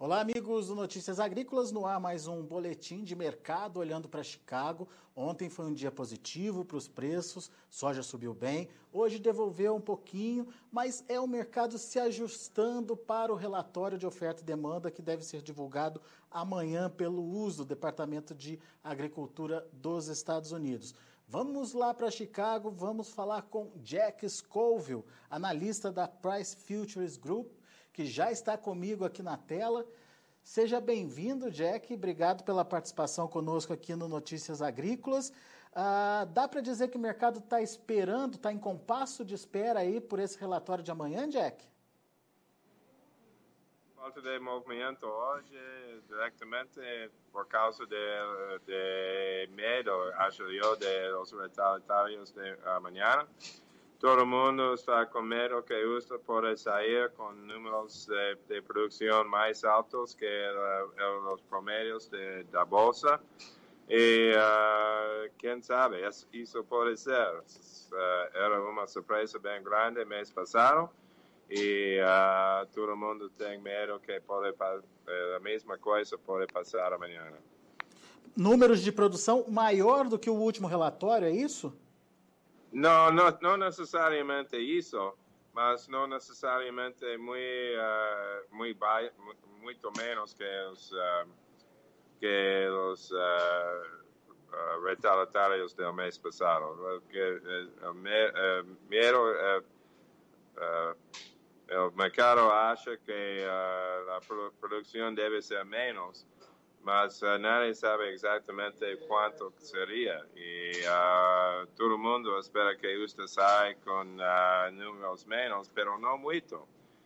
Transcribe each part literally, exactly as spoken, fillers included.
Olá, amigos do Notícias Agrícolas, no ar mais um boletim de mercado olhando para Chicago. Ontem foi um dia positivo para os preços, soja subiu bem, hoje devolveu um pouquinho, mas é o mercado se ajustando para o relatório de oferta e demanda que deve ser divulgado amanhã pelo U S D A, do Departamento de Agricultura dos Estados Unidos. Vamos lá para Chicago, vamos falar com Jack Scoville, analista da Price Futures Group, que já está comigo aqui na tela. Seja bem-vindo, Jack. Obrigado pela participação conosco aqui no Notícias Agrícolas. Ah, dá para dizer que o mercado está esperando, está em compasso de espera aí por esse relatório de amanhã, Jack? Falta de movimento hoje, diretamente por causa de, de medo, acho eu, de los retaliatorios de amanhã. Todo el mundo está con medo que usted puede salir con números de, de producción más altos que uh, los promedios de la bolsa. Y uh, quién sabe, eso puede ser. Uh, era una sorpresa bien grande el mes pasado y uh, todo el mundo tiene miedo que puede, uh, la misma cosa puede pasar mañana. Números de produção maior do que o último relatório, é isso? No, no, no necesariamente eso, mas no necesariamente muy, uh, muy ba- mucho menos que los, uh, que los uh, uh, retaliatorios del mes pasado. Que, uh, me, uh, miedo, uh, uh, el mercado acha que uh, la produ- producción debe ser menos, mas uh, nadie sabe exactamente cuánto sería y uh, todo el mundo espera que usted salga con uh, números menos, pero no mucho.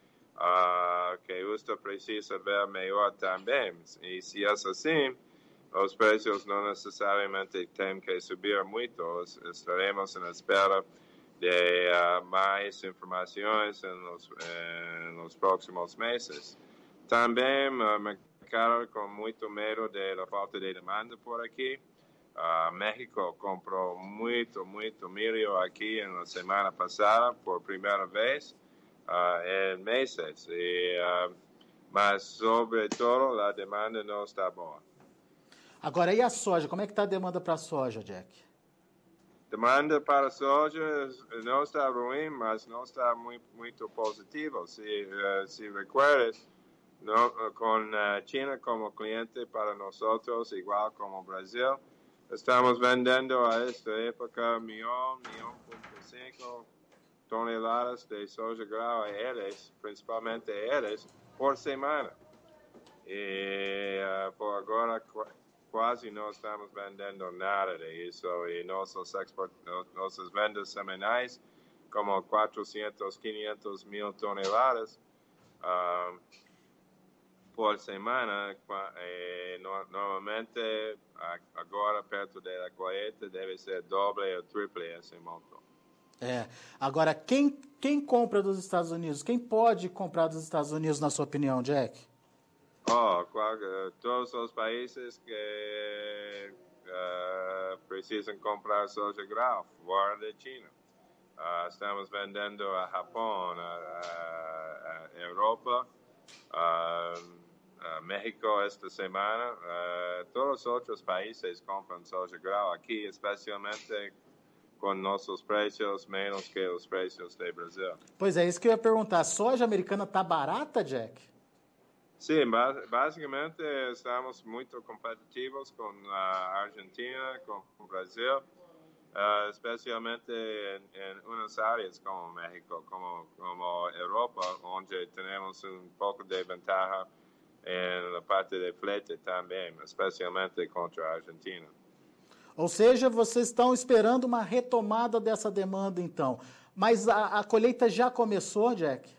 Uh, que usted precisa ver mejor también. Y si es así, los precios no necesariamente tienen que subir mucho. Estaremos en espera de uh, más informaciones en los, en los próximos meses. También uh, me con mucho miedo de la falta de demanda por aquí. Uh, México compró mucho, mucho millo aquí en la semana pasada por primera vez uh, en meses. Y, uh, mas sobre todo la demanda no está boa. Agora, e a soja? Como é que está a demanda para a soja, Jack? Demanda para soja não está ruim, mas não está muito, muito positivo. Se, uh, se recuerdas, no, con uh, China como cliente para nosotros, igual como Brasil, estamos vendiendo a esta época millón, millón punto cinco toneladas de soja grau a Eres, principalmente Eres, por semana. Y uh, por ahora qu quase no estamos vendiendo nada de eso y nuestros, export nuestras ventas semanales como cuatrocientos, quinientos mil toneladas. Uh, por semana, eh, no, normalmente agora perto da colheita deve ser doble ou triple esse monto. É. Agora, quem, quem compra dos Estados Unidos? Quem pode comprar dos Estados Unidos, na sua opinião, Jack? Oh, qual, todos os países que uh, precisam comprar soja grau fora da China. Uh, estamos vendendo a Japão, a, a, a Europa, uh, Uh, México esta semana, uh, todos os outros países compram soja grau aqui, especialmente com nossos preços menos que os preços do Brasil. Pois é, isso que eu ia perguntar. A soja americana está barata, Jack? Sim, basicamente estamos muito competitivos com a Argentina, com o Brasil, uh, especialmente em, em umas áreas como México, como, como Europa, onde temos um pouco de vantagem em la parte de flete também, especialmente contra a Argentina. Ou seja, vocês estão esperando uma retomada dessa demanda, então. Mas a, a colheita já começou, Jack?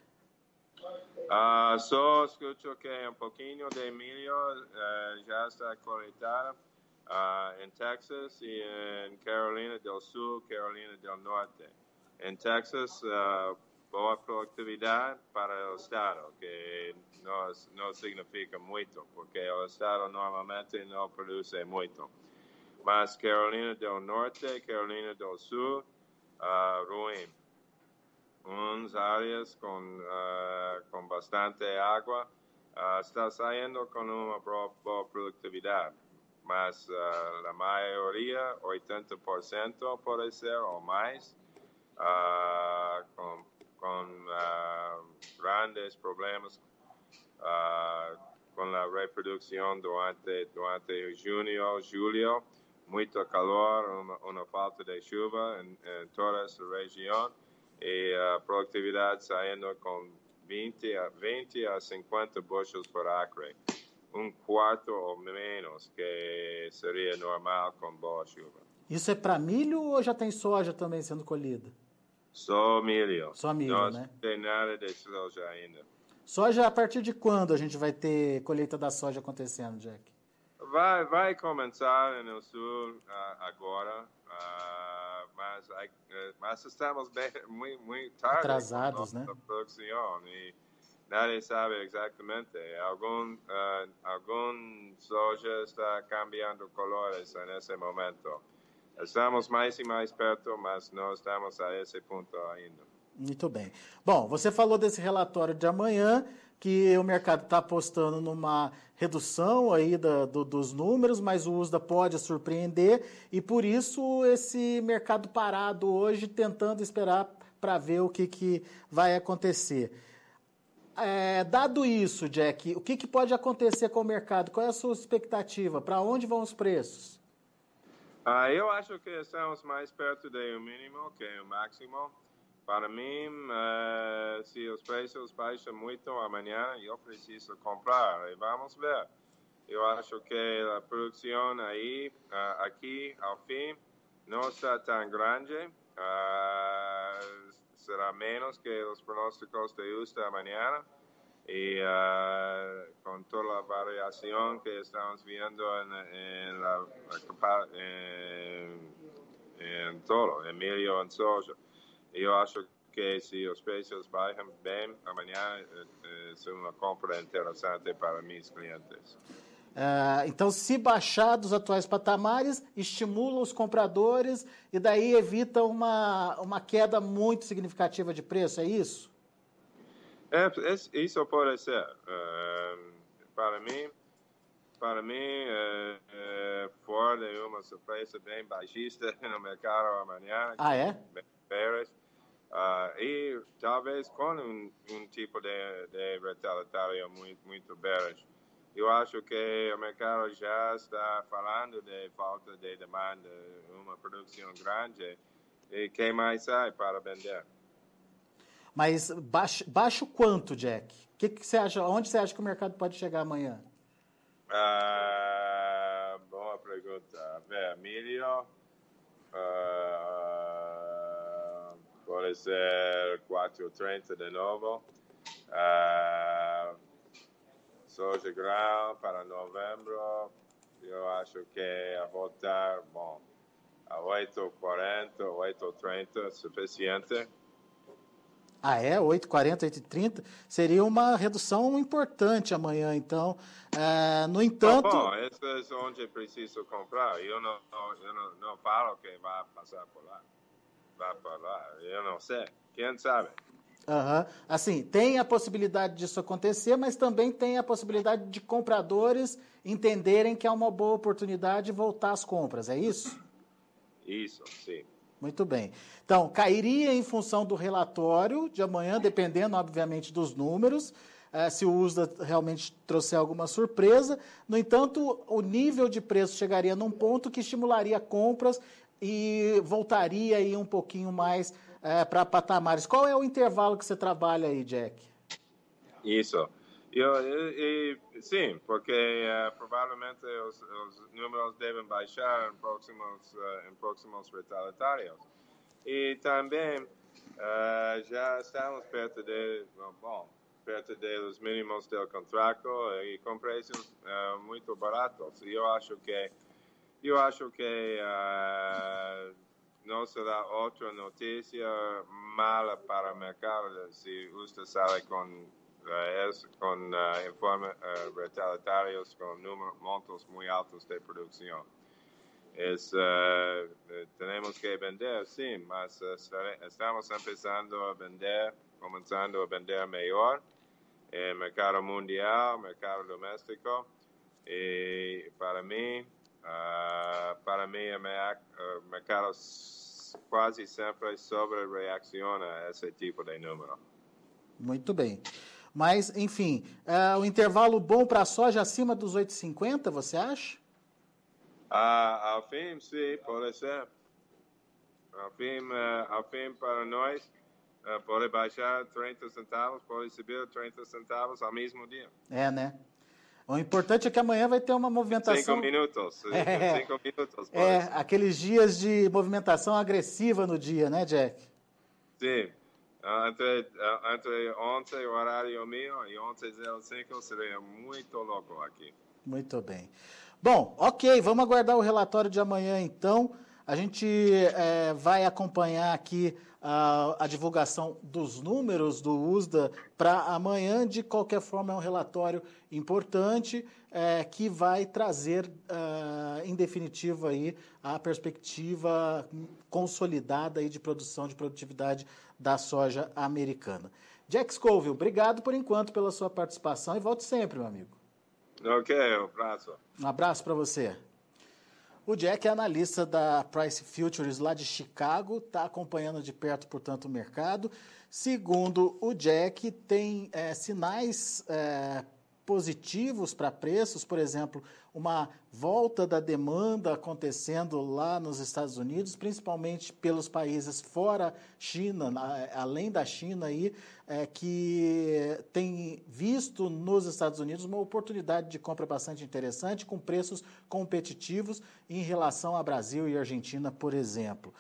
Uh, só escuto que um pouquinho de milho uh, já está coletada uh, em Texas e em Carolina do Sul, Carolina do Norte. Em Texas, uh, boa produtividade para o estado, que não, não significa muito, porque o estado normalmente não produz muito. Mas Carolina do Norte, Carolina do Sul, uh, ruim. Unas áreas con, uh, con bastante agua uh, está saliendo con una buena productividad, mas uh, la mayoría, ochenta por ciento puede ser o más, uh, con, con uh, grandes problemas uh, con la reproducción durante, durante junio, julio, mucho calor, una, una falta de lluvia en, en toda esta región y uh, productividad saliendo con veinte a cincuenta bushels por acre, un cuarto o menos que seria normal com boa chuva. Isso é para milho ou já tem soja também sendo colhida? Só milho. Só milho, não né? Não tem nada de soja ainda. Soja, a partir de quando a gente vai ter colheita da soja acontecendo, Jack? Vai, vai começar no sul uh, agora, uh, mas, uh, mas estamos bem, muito, muito tarde atrasados, com a né? produção e nadie sabe exatamente. Algum, uh, algum soja está cambiando colores nesse momento. Estamos mais e mais perto, mas não estamos a esse ponto ainda. Muito bem. Bom, você falou desse relatório de amanhã, que o mercado está apostando numa redução aí da, do, dos números, mas o U S D A pode surpreender e por isso esse mercado parado hoje tentando esperar para ver o que, que vai acontecer. É, dado isso, Jack, o que, que pode acontecer com o mercado? Qual é a sua expectativa? Para onde vão os preços? Ah, eu acho que estamos mais perto do mínimo que o máximo. Para mim, uh, se os preços baixam muito amanhã, eu preciso comprar. E vamos ver. Eu acho que a produção aí, uh, aqui, ao fim, não está tão grande. Uh, será menos que os pronósticos de U S D A amanhã. E uh, com toda a variação que estamos vendo em, em, la, em, em todo, em milho e em soja. Eu acho que se os preços baixam bem, amanhã é uma compra interessante para meus clientes. Uh, então, se baixar dos atuais patamares, estimula os compradores e daí evita uma, uma queda muito significativa de preço, é isso? É, isso pode ser. Uh, para mim, para mim é, é fora de uma surpresa bem baixista no mercado amanhã. Ah, é? Bearish. Uh, e talvez com um, um tipo de, de retaliatório muito, muito bearish. Eu acho que o mercado já está falando de falta de demanda, uma produção grande, e quem mais sai para vender? Mas baixo, baixo quanto, Jack? Que que você acha, onde você acha que o mercado pode chegar amanhã? Uh, boa pergunta. Ver, milho... Uh, Pode ser quatro e trinta de novo. Uh, soja grão para novembro. Eu acho que a voltar, bom, a oito e quarenta, oito e trinta é suficiente. Ah, é? oito e quarenta, oito e trinta? Seria uma redução importante amanhã, então. Uh, no entanto... Bom, bom, esse é onde preciso comprar. Eu não, eu não, não falo que vai passar por lá. Vai para lá, eu não sei, quem sabe? Uhum. Assim, tem a possibilidade disso acontecer, mas também tem a possibilidade de compradores entenderem que é uma boa oportunidade de voltar às compras, é isso? Isso, sim. Muito bem. Então, cairia em função do relatório de amanhã, dependendo, obviamente, dos números, eh, se o U S D A realmente trouxer alguma surpresa. No entanto, o nível de preço chegaria num ponto que estimularia compras e voltaria aí um pouquinho mais é, para patamares. Qual é o intervalo que você trabalha aí, Jack? Isso. Eu, eu, eu, sim, porque uh, provavelmente os, os números devem baixar em próximos, uh, em próximos retaliatórios. E também uh, já estamos perto de, bom, perto dos mínimos do contrato e com preços uh, muito baratos. E eu acho que Eu acho que uh, não será outra notícia mala para o mercado se você sai com, uh, com uh, informes uh, retaliatórios com números, montos muito altos de produção. Es, uh, temos que vender, sim, mas uh, estamos começando a vender, começando a vender melhor. é mercado mundial, mercado doméstico. E para mim, uh, para mim, o mercado quase sempre sobre reacciona a esse tipo de número. Muito bem. Mas, enfim, uh, o intervalo bom para a soja acima dos oito e cinquenta, você acha? Uh, ao fim, sim, pode ser. Ao fim, uh, ao fim para nós, uh, pode baixar trinta centavos, pode subir trinta centavos ao mesmo dia. É, né? O importante é que amanhã vai ter uma movimentação... Cinco minutos. É, cinco minutos. É, ser. aqueles dias de movimentação agressiva no dia, né, Jack? Sim. Uh, entre, uh, entre onze, o horário meu, e onze e zero cinco seria muito louco aqui. Muito bem. Bom, ok, vamos aguardar o relatório de amanhã, então. A gente é, vai acompanhar aqui a, a divulgação dos números do U S D A para amanhã. De qualquer forma, é um relatório importante é, que vai trazer, uh, em definitivo, aí, a perspectiva consolidada aí de produção, de produtividade da soja americana. Jack Scoville, obrigado por enquanto pela sua participação e volte sempre, meu amigo. Ok, um abraço. Um abraço para você. O Jack é analista da Price Futures lá de Chicago, está acompanhando de perto, portanto, o mercado. Segundo o Jack, tem é, sinais é, positivos para preços, por exemplo, uma volta da demanda acontecendo lá nos Estados Unidos, principalmente pelos países fora China, além da China, aí, é, que tem visto nos Estados Unidos uma oportunidade de compra bastante interessante, com preços competitivos em relação a Brasil e Argentina, por exemplo.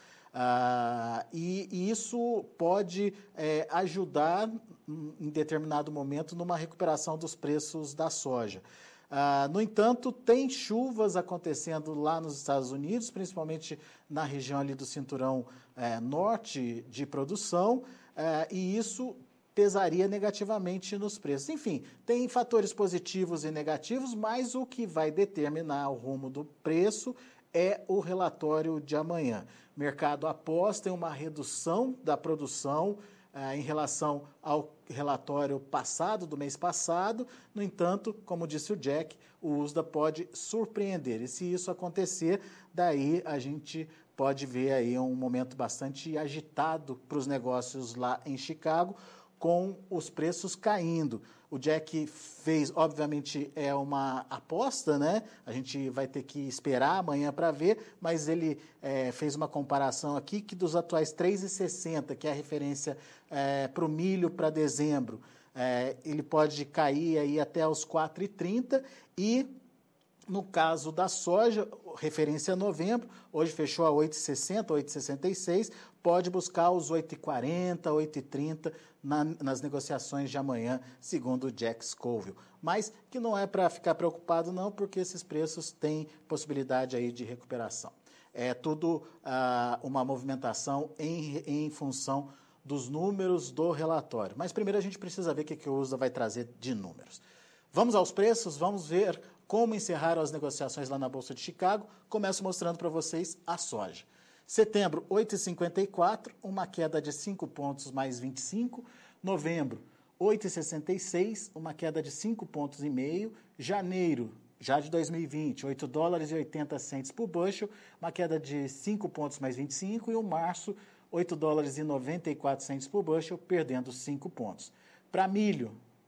Ah, e, e isso pode é, ajudar, em determinado momento, numa recuperação dos preços da soja. Ah, no entanto, tem chuvas acontecendo lá nos Estados Unidos, principalmente na região ali do cinturão é, norte de produção, é, e isso pesaria negativamente nos preços. Enfim, tem fatores positivos e negativos, mas o que vai determinar o rumo do preço é o relatório de amanhã. O mercado aposta em uma redução da produção eh, em relação ao relatório passado, do mês passado. No entanto, como disse o Jack, o U S D A pode surpreender. E se isso acontecer, daí a gente pode ver aí um momento bastante agitado para os negócios lá em Chicago, com os preços caindo. O Jack fez, obviamente, é uma aposta, né? A gente vai ter que esperar amanhã para ver, mas ele é, fez uma comparação aqui que dos atuais três reais e sessenta centavos, que é a referência é, para o milho para dezembro, é, ele pode cair aí até os quatro reais e trinta centavos e, no caso da soja, referência a novembro, hoje fechou a oito reais e sessenta centavos, oito reais e sessenta e seis centavos, pode buscar os oito reais e quarenta centavos, oito reais e trinta centavos na, nas negociações de amanhã, segundo o Jack Scoville. Mas que não é para ficar preocupado não, porque esses preços têm possibilidade aí de recuperação. É tudo ah, uma movimentação em, em função dos números do relatório. Mas primeiro a gente precisa ver o que, que o U S D A vai trazer de números. Vamos aos preços, vamos ver como encerraram as negociações lá na Bolsa de Chicago. Começo mostrando para vocês a soja. Setembro, oito reais e cinquenta e quatro centavos, uma queda de cinco pontos mais vinte e cinco. Novembro, oito reais e sessenta e seis centavos, uma queda de cinco pontos e meio. Janeiro, já de dois mil e vinte, oito dólares e oitenta centavos por bushel, uma queda de cinco pontos mais vinte e cinco. E o março, oito dólares e noventa e quatro centavos por bushel, perdendo cinco pontos. Para milho,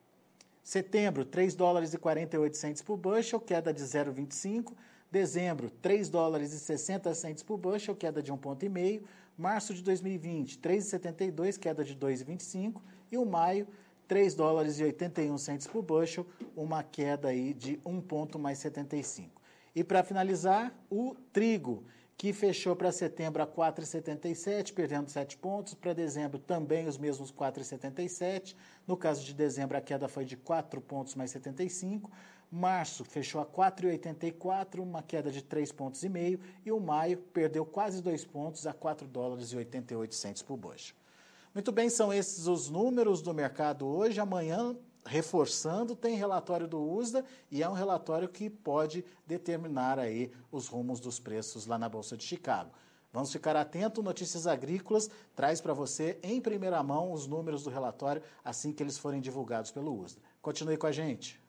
setembro, três dólares e quarenta e oito centavos por bushel, queda de zero vírgula vinte e cinco. Dezembro, três dólares e sessenta centavos por bushel, queda de um ponto e meio. Março de dois mil e vinte, três reais e setenta e dois, queda de dois vírgula vinte e cinco. E o maio, três dólares e oitenta e um centavos por bushel, uma queda aí de um ponto mais setenta e cinco. E para finalizar, o trigo, que fechou para setembro a quatro reais e setenta e sete, perdendo sete pontos. Para dezembro também os mesmos quatro reais e setenta e sete. No caso de dezembro, a queda foi de quatro pontos mais setenta e cinco. Março fechou a quatro reais e oitenta e quatro, uma queda de três pontos e meio. E o maio perdeu quase dois pontos a quatro dólares e oitenta e oito centavos por bushel. Muito bem, são esses os números do mercado hoje. Amanhã, reforçando, tem relatório do U S D A e é um relatório que pode determinar aí os rumos dos preços lá na Bolsa de Chicago. Vamos ficar atento. Notícias Agrícolas traz para você em primeira mão os números do relatório assim que eles forem divulgados pelo U S D A. Continue com a gente.